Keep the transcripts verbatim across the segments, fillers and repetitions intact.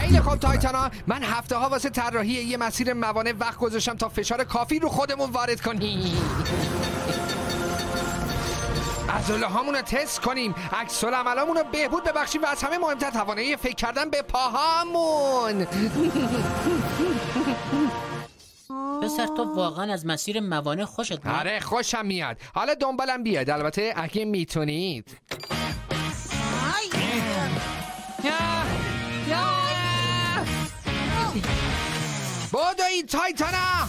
خیلی خوب تایتانا، من هفته ها واسه طراحی یه مسیر موانع وقت گذاشتم تا فشار کافی رو خودمون وارد کنیم. عضله هامون رو تست کنیم، عکس العملامون رو بهبود ببخشیم و از همه مهمتر توانایی فکر کردن به پاهامون. پسر تو واقعا از مسیر موانع خوشت میاد؟ آره خوشم میاد. حالا دنبالم بیاد، البته اگه میتونید. بادایی تایتانا،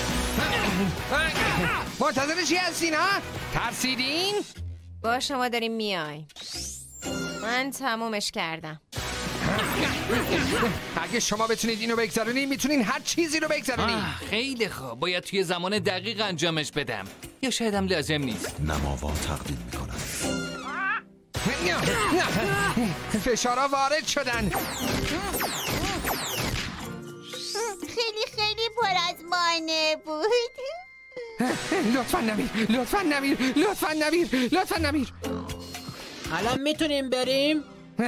منتظر چی هستین ها؟ ترسیدین؟ با شما داریم میای. من تمومش کردم. اگه شما بتونید اینو بگذارونید میتونین هر چیزی رو بگذارونید. خیلی خوب، باید توی زمان دقیق انجامش بدم یا شاید هم لازم نیست. نماوا تقدیم میکنم. فشارا وارد شدن. خیلی خیلی پر از مانع بود. لطفا نمیر، لطفا نمیر، لطفا نمیر، لطفا نمیر. الان میتونیم بریم؟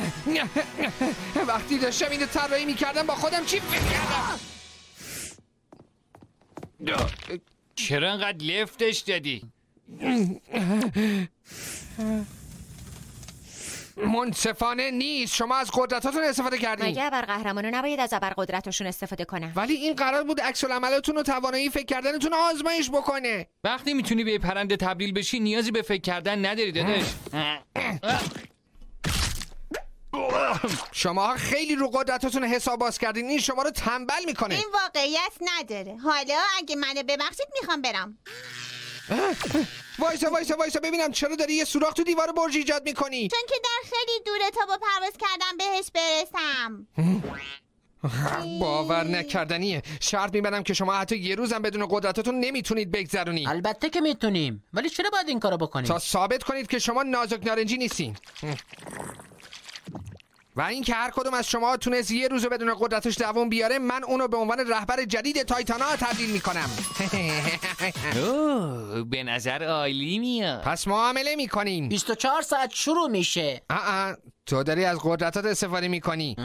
وقتی داشتم اینو طراحی میکردم با خودم چی فکر کردم؟ چرا انقدر لفتش دادی؟ منصفانه نیست. شما از قدرتاتون استفاده کردین. مگه ابرقهرمانا نباید از ابرقدرتشون استفاده کنن؟ ولی این قرار بود عکس العملاتون و توانایی فکر کردنتون آزمایش بکنه. وقتی میتونی به پرنده تبدیل بشی نیازی به فکر کردن نداری داداش. شما خیلی رو قدرتاتون حساب باز کردین. این شما رو تنبل میکنه. این واقعیت نداره. حالا اگه منو ببخشید میخوام برم. وایسا وایسا وایسا ببینم چرا داری یه سوراخ تو دیوار برج ایجاد میکنی؟ چون که در خیلی دوره تا با پرواز کردم بهش برسم. باور نکردنیه. شرط میبندم که شما حتی یه روزم بدون قدرتاتون نمیتونید بگذرونید. البته که میتونیم، ولی چرا باید این کارو بکنیم؟ تا ثابت کنید که شما نازک نارنجی نیستین. و اینکه هر کدوم از شما تونست یه روزو بدون قدرتش دوام بیاره، من اونو به عنوان رهبر جدید تایتانا تبدیل میکنم. اوه، به نظر عالی میاد. پس معامله میکنیم. بیست و چهار ساعت شروع میشه. آه تو داری از قدرتات استفاده میکنی.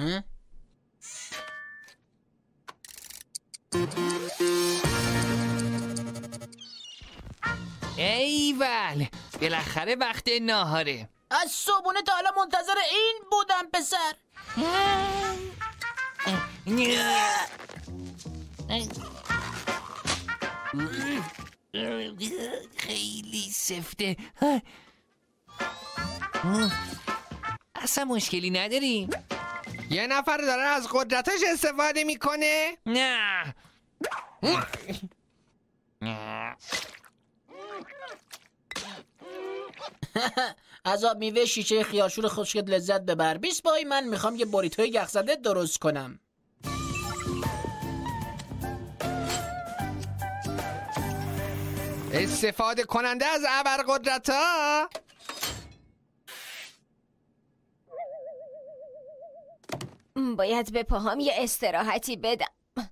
ایول، بالاخره وقت ناهاره. از صبحونه تا حالا منتظر این بودم پسر. خیلی سفته. اصلا مشکلی نداریم. یه نفر داره از قدرتش استفاده میکنه؟ نه. از آب میوه شیشه خیارشور خشکت لذت ببر. بیست بای من میخوام یه بوریتوی یخزده درست کنم. استفاده کننده از ابرقدرت‌ها. باید به پاهام یه استراحتی بدم.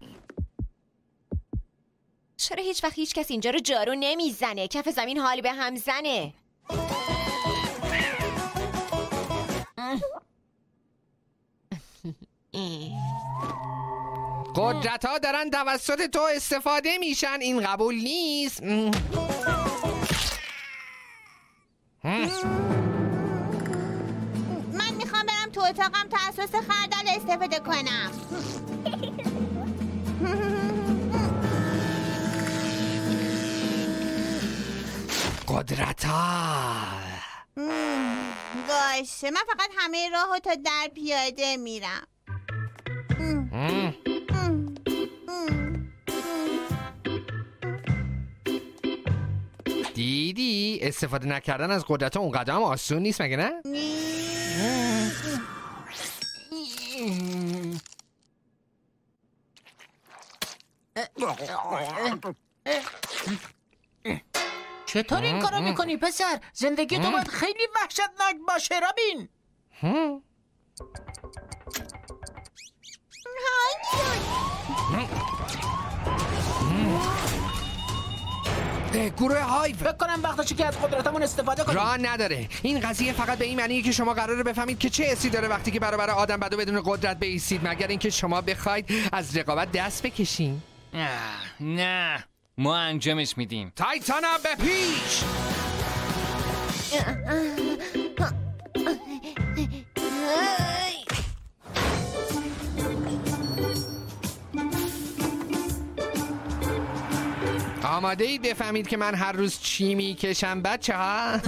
چرا هیچ وقت هیچ کس اینجا رو جارو نمیزنه؟ کف زمین حال به هم زنه. قدرت ها دارن توسط تو استفاده میشن. این قبول نیست. من میخوام برم تو اتاقم تا اساس خردل استفاده کنم. قدرت ها باشه، من فقط همه راهو تا در پیاده میرم. دیدی استفاده نکردن از قدرت ها اونقدر هم آسون نیست مگه نه؟ چطور این کارو میکنی پسر؟ زندگی تو باید خیلی وحشتناک باشه رابین. گروه هایو، فکر کنم وقتشه که از قدرتمون استفاده کنیم. راه نداره. این قضیه فقط به این معنیه که شما قراره بفهمید که چه حسی داره وقتی که برابر آدم بدو بدون قدرت بایستید، مگر اینکه شما بخواید از رقابت دست بکشین. نه، ما انجامش میدیم. تایتانا به پیش! آماده اید بفهمید که من هر روز چی میکشم بچه ها؟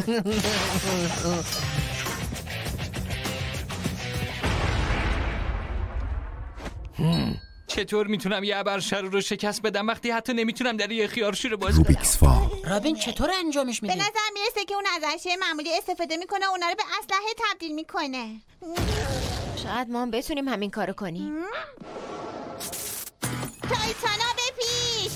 چطور میتونم یه ابرشر رو شکست بدم وقتی حتی نمیتونم در یه خیارشور باز کنم؟ روبیکس فال. رابین چطور انجامش به میدی؟ نظر میرسه که اون از اشیاء معمولی استفاده میکنه و اونا رو به اسلحه تبدیل میکنه. شاید ما هم بتونیم همین کارو کنیم. تایتانا به پیش!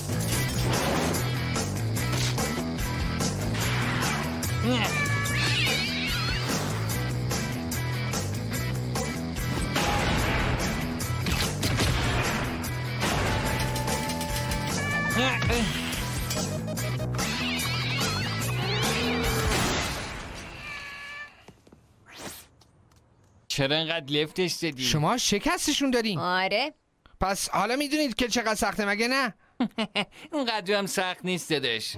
چرا اینقدر لفتش زدی؟ شما شکستشون دادین. آره. پس حالا میدونید که چقدر سخته مگه نه؟ اونقدر هم سخت نیست داداش.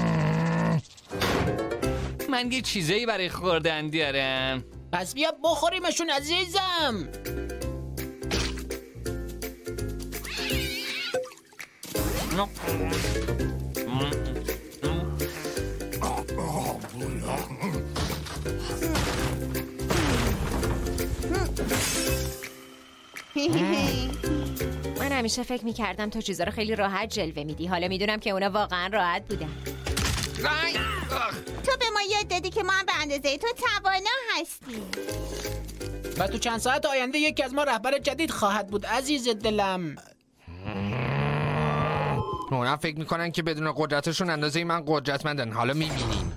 من یه چیزایی برای خوردن دارم. پس بیا بخوریمشون عزیزم. من همیشه فکر میکردم تو چیزا رو خیلی راحت جلوه میدی. حالا میدونم که اونا واقعا راحت بودن. تو به ما یاد دادی که ما هم به اندازه تو توانا هستیم. و تو چند ساعت آینده یکی از ما رهبر جدید خواهد بود عزیز دلم. اونا فکر میکنن که بدون قدرتشون اندازه من قدرتمندن. حالا میبینیم.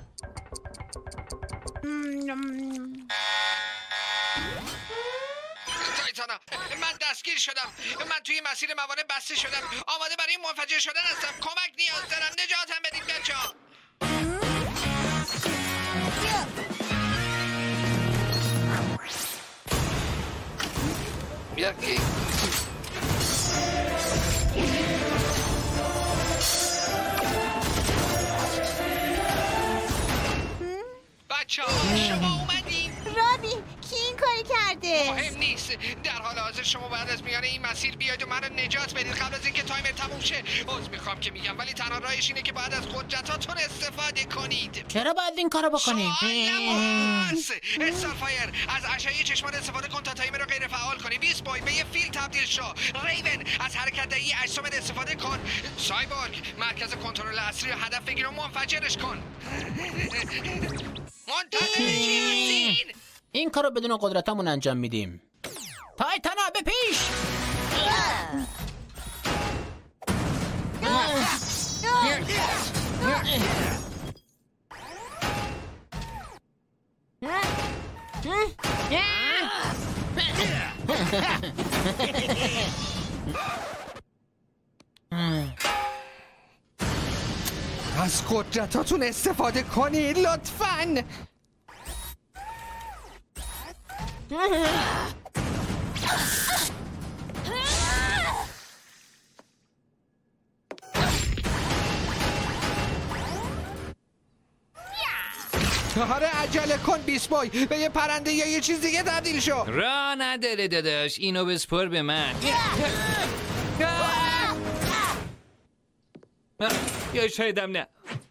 تایتانا، من دستگیر شدم. من توی مسیر موانع بسته شدم. آماده برای منفجر شدن هستم. کمک نیاز دارم. نجاتم بدید بچه‌ها. بیا. بچه‌ها شما اومدین؟ رابین کی این کاری کرده؟ مهم نیست. در حال حاضر شما بعد از میان این مسیر بیاید و من رو نجات بدید قبل از اینکه تایمر تموم شه. عذر میخوام که میگم ولی تنها راهش اینه که بعد از قدرتاتون استفاده کنید. چرا باید این کارو بکنیم؟ استارفایر از اشعه چشمان استفاده کن تا تایمر رو غیر فعال کنی. بیست بای به یه فیل تبدیل شو. ریون از حرکت دهی اجسامت استفاده کن. سایبورگ مرکز کنترل اصلی رو هدف بگیر و منفجرش کن. منتظر این کارو بدون قدرتمون انجام میدیم. تایتانا به پیش! از قدرتاتون استفاده کنید لطفاً. آره عجله کن بیست بای به یه پرنده یا یه چیز دیگه تبدیل شو. راه نداره داداش، اینو بسپر به من. یا شایدم نه.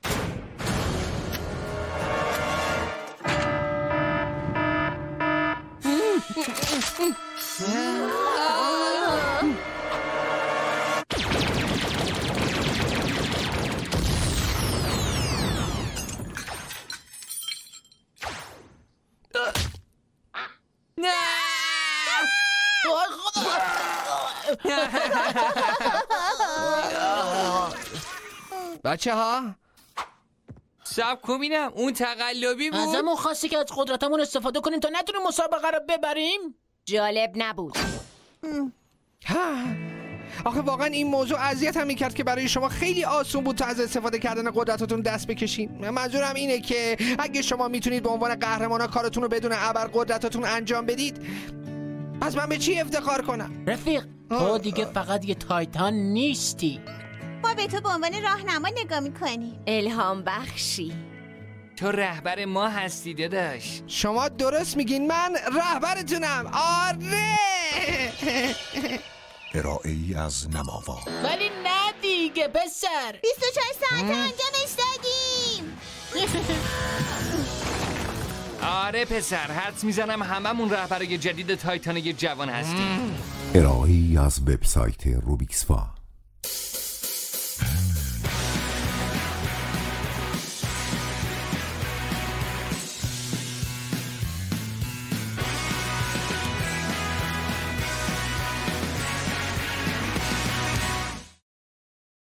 بچه ها سب کن بینم اون تقلبی بود. ازمون خواستی که از قدرتمون استفاده کنیم تا نتونیم مسابقه رو ببریم. جالب نبود. ها آخه واقعا این موضوع اذیت هم میکرد که برای شما خیلی آسون بود تا از استفاده کردن قدرتتون دست بکشین. منظورم اینه که اگه شما میتونید به عنوان قهرمانا کارتون رو بدون ابر قدرتتون انجام بدید، پس من به چی افتخار کنم؟ رفیق تو دیگه فقط یه تایتان نیستی، ما به تو به عنوان راهنما نگاه میکنیم. الهام بخشی. تو رهبر ما هستی داداش. شما درست میگین، من رهبرتونم. آره. ارائه‌ای از نماوا. ولی نه دیگه پسر، بیست و چهار ساعت انجامش دادیم. آره پسر، حدس میزنم هممون رهبرای جدید تایتان جوان هستیم. ارائه‌ای از وبسایت روبیکسوا.